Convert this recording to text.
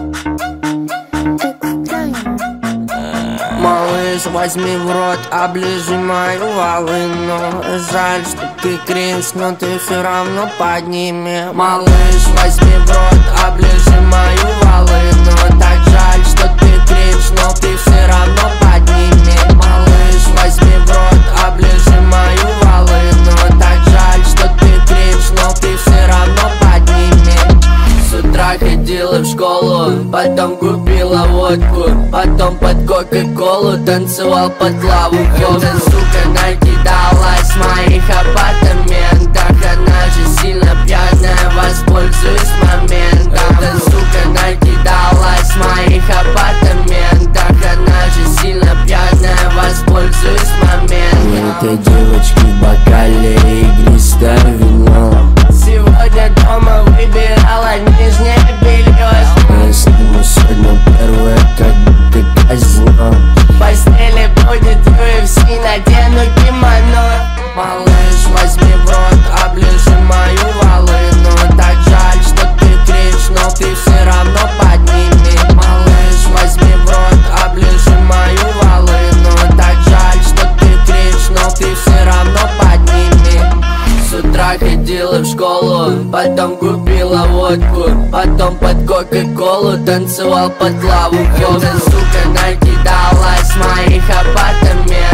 Малыш, возьми в рот, оближи мою волыну. Жаль, что ты кринж, но ты все равно подними. Малыш, возьми в рот, оближи мою волыну. Так жаль, что ты кринж, но ты все равно подними. Малыш, возьми в рот, оближи мою волыну. Так жаль, что ты кринж, но ты все равно подними. С утра ходила в школу, потом купила водку, потом под кока-колу танцевал под лаву. Эта сука накидалась в моих апартаментах, она же сильно пьяная, воспользуюсь моментом. Эта сука накидалась в моих апартаментах, она же сильно пьяная, воспользуюсь моментом. У этой девочки в бокале игристое вино. Сегодня дома выбирала нижнее белье. Я сниму сегодня первое, как будто казино. В постели будет UFC, надену кимоно. Малыш, возьми в рот, оближи мою волыну. Так жаль, что ты кринж, но ты все равно подними. Малыш, возьми в рот, оближи мою волыну. Так жаль, что ты кринж, но ты все равно подними. С утра ходила в школу, потом купила водку, потом под кока-колу танцевал под лаву. Эта сука накидалась в моих апартаментах,